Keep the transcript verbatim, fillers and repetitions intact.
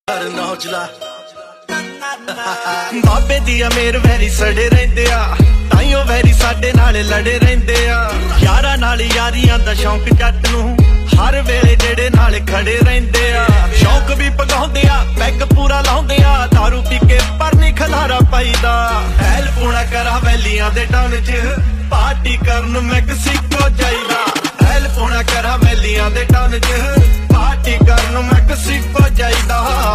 ਨੌਜਲਾ ਬਾਬੇ ਦੀ ਅਮੀਰ ਵੈਰੀ ਸੜੇ ਰਹਿੰਦੇ ਆ, ਤਾਈਓ ਵੈਰੀ ਸਾਡੇ ਨਾਲ ਲੜੇ ਰਹਿੰਦੇ ਆ। ਯਾਰਾਂ ਨਾਲ ਯਾਰੀਆਂ ਦਾ ਸ਼ੌਂਕ ਜੱਟ ਨੂੰ, ਹਰ ਵੇਲੇ ਜਿਹੜੇ ਨਾਲ ਖੜੇ ਰਹਿੰਦੇ ਆ। ਸ਼ੌਂਕ ਵੀ ਪਗਾਉਂਦੇ ਆ, ਪੈਗ ਪੂਰਾ ਲਾਉਂਦੇ ਆ, ਦਾਰੂ ਪੀ ਕੇ ਪਰ ਨਹੀਂ ਖਲਾਰਾ ਪਾਈਦਾ। ਐਲ ਪੂਣਾ ਕਰਾ ਵੈਲੀਆਂ ਦੇ ਟਾਊਨ ਚ, ਪਾਰਟੀ ਕਰਨ ਮੈਕਸੀਕੋ ਜਾਈਦਾ। ਐਲ ਪੂਣਾ ਕਰਾ ਵੈਲੀਆਂ ਦੇ ਟਾਊਨ ਚ, ਪਾਰਟੀ ਕਰਨ ਮੈਕਸੀਕੋ ਜਾਈਦਾ।